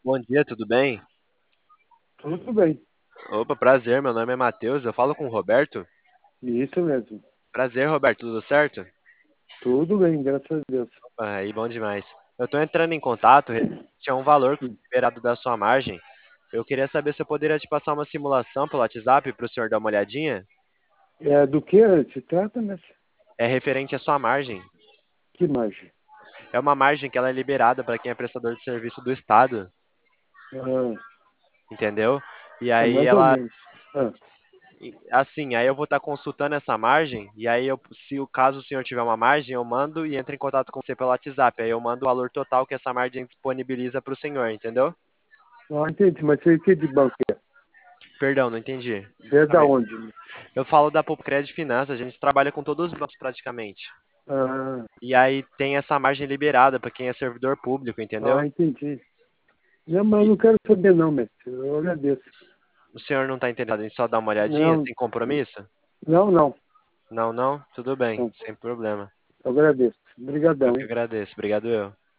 Bom dia, tudo bem? Tudo bem. Opa, prazer, meu nome é Matheus, eu falo com o Roberto. Isso mesmo. Prazer, Roberto, tudo certo? Tudo bem, graças a Deus. Opa, aí, bom demais. Eu tô entrando em contato, tinha um valor Hum. liberado da sua margem. Eu queria saber se eu poderia te passar uma simulação pelo WhatsApp para o senhor dar uma olhadinha. É, do que se trata, né? É referente à sua margem. Que margem? É uma margem que ela é liberada para quem é prestador de serviço do Estado, Ah, entendeu? E é aí mais ou ela, menos. Ah, assim, aí eu vou estar consultando essa margem, e aí se o caso o senhor tiver uma margem, eu mando e entro em contato com você pelo WhatsApp. Aí eu mando o valor total que essa margem disponibiliza para o senhor, entendeu? entendi, mas você que de banco é? Perdão, não entendi. Você é da onde? Né? Eu falo da Popcred Finanças, a gente trabalha com todos os bancos praticamente. Ah, E aí tem essa margem liberada para quem é servidor público, entendeu? entendi. Não, mas eu E não quero saber não, mestre. Eu agradeço. o senhor não está interessado em só dar uma olhadinha, Não, sem compromisso? não, não. Não, não? Tudo bem, Não. sem problema. Eu agradeço. Eu Obrigadão, que hein? agradeço. Obrigado eu.